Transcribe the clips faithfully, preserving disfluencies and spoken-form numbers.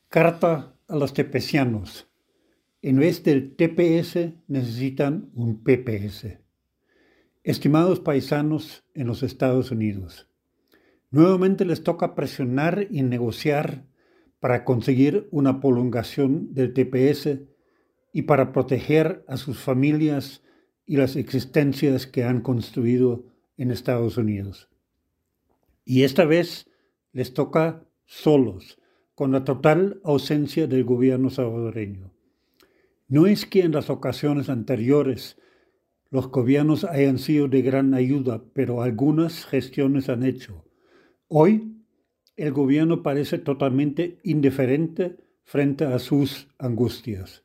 Carta a los tepecianos. En vez del T P S necesitan un P P S. Estimados paisanos en los Estados Unidos, nuevamente les toca presionar y negociar para conseguir una prolongación del T P S y para proteger a sus familias y las existencias que han construido en Estados Unidos. Y esta vez les toca solos, con la total ausencia del gobierno salvadoreño. No es que en las ocasiones anteriores los gobiernos hayan sido de gran ayuda, pero algunas gestiones han hecho. Hoy el gobierno parece totalmente indiferente frente a sus angustias.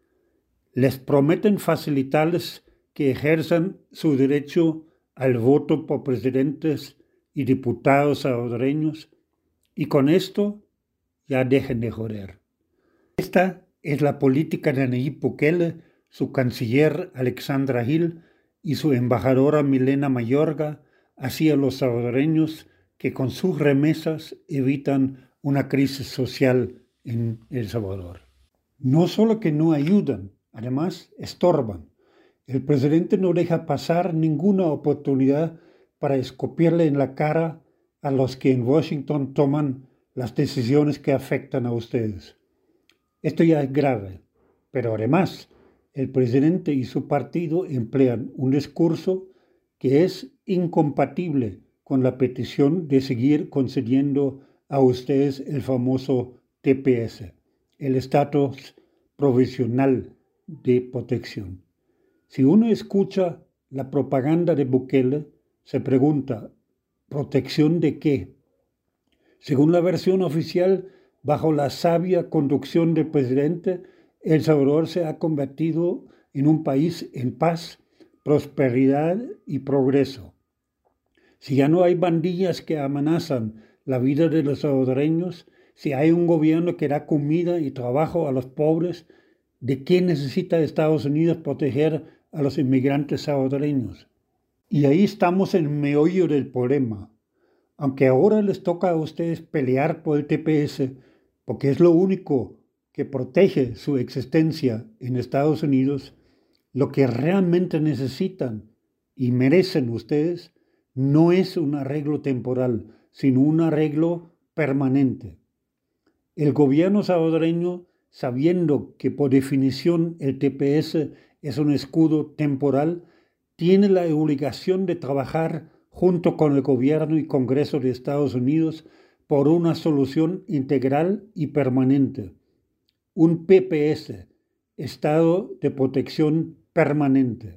Les prometen facilitarles que ejerzan su derecho al voto por presidentes y diputados salvadoreños, y con esto ya dejen de joder. Esta es la política de Nayib Bukele, su canciller Alexandra Hill y su embajadora Milena Mayorga hacia los salvadoreños que con sus remesas evitan una crisis social en El Salvador. No solo que no ayudan, además estorban. El presidente no deja pasar ninguna oportunidad para escupirle en la cara a los que en Washington toman las decisiones que afectan a ustedes. Esto ya es grave, pero además el presidente y su partido emplean un discurso que es incompatible con la petición de seguir concediendo a ustedes el famoso T P S, el estatus provisional de protección. Si uno escucha la propaganda de Bukele, se pregunta, ¿protección de qué? Según la versión oficial, bajo la sabia conducción del presidente, El Salvador se ha convertido en un país en paz, prosperidad y progreso. Si ya no hay bandillas que amenazan la vida de los salvadoreños, si hay un gobierno que da comida y trabajo a los pobres, ¿de qué necesita Estados Unidos proteger a los inmigrantes salvadoreños? Y ahí estamos en el meollo del problema. Aunque ahora les toca a ustedes pelear por el T P S, porque es lo único que protege su existencia en Estados Unidos, lo que realmente necesitan y merecen ustedes no es un arreglo temporal, sino un arreglo permanente. El gobierno salvadoreño, sabiendo que por definición el T P S es un escudo temporal, tiene la obligación de trabajar junto con el gobierno y Congreso de Estados Unidos por una solución integral y permanente. Un P P S, Estado de Protección Permanente.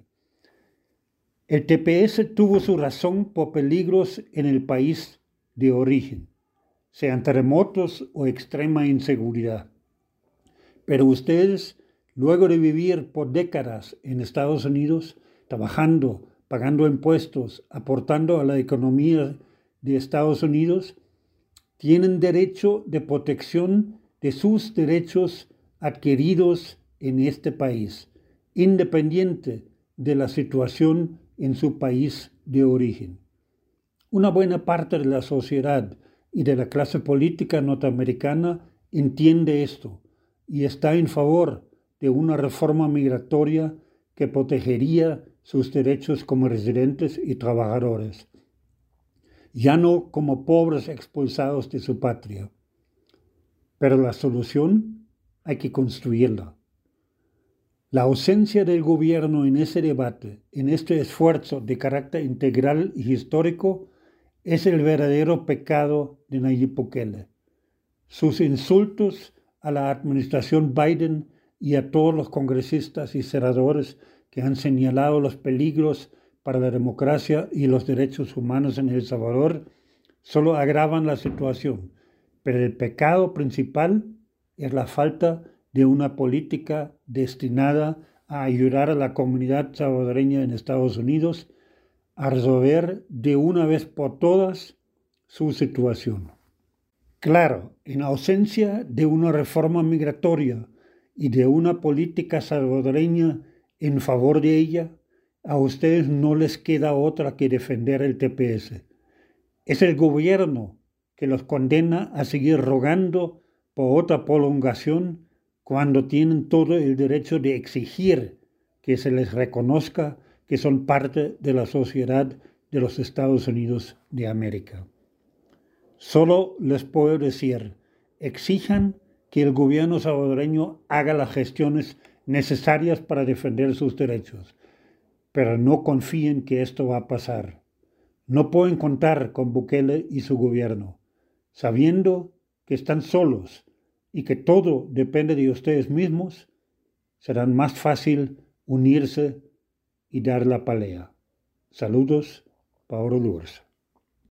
El T P S tuvo su razón por peligros en el país de origen, sean terremotos o extrema inseguridad. Pero ustedes, luego de vivir por décadas en Estados Unidos, trabajando, pagando impuestos, aportando a la economía de Estados Unidos, tienen derecho de protección de sus derechos adquiridos en este país, independiente de la situación en su país de origen. Una buena parte de la sociedad y de la clase política norteamericana entiende esto y está en favor de una reforma migratoria que protegería sus derechos como residentes y trabajadores, ya no como pobres expulsados de su patria. Pero la solución hay que construirla. La ausencia del gobierno en ese debate, en este esfuerzo de carácter integral y histórico, es el verdadero pecado de Nayib Bukele. Sus insultos a la administración Biden y a todos los congresistas y senadores que han señalado los peligros para la democracia y los derechos humanos en El Salvador, solo agravan la situación. Pero el pecado principal es la falta de una política destinada a ayudar a la comunidad salvadoreña en Estados Unidos a resolver de una vez por todas su situación. Claro, en ausencia de una reforma migratoria y de una política salvadoreña en favor de ella, a ustedes no les queda otra que defender el T P S. Es el gobierno que los condena a seguir rogando por otra prolongación cuando tienen todo el derecho de exigir que se les reconozca que son parte de la sociedad de los Estados Unidos de América. Solo les puedo decir, exijan que el gobierno salvadoreño haga las gestiones necesarias para defender sus derechos, pero no confíen que esto va a pasar. No pueden contar con Bukele y su gobierno, sabiendo que están solos y que todo depende de ustedes mismos. Será más fácil unirse y dar la pelea. Saludos, Paulo Lourdes.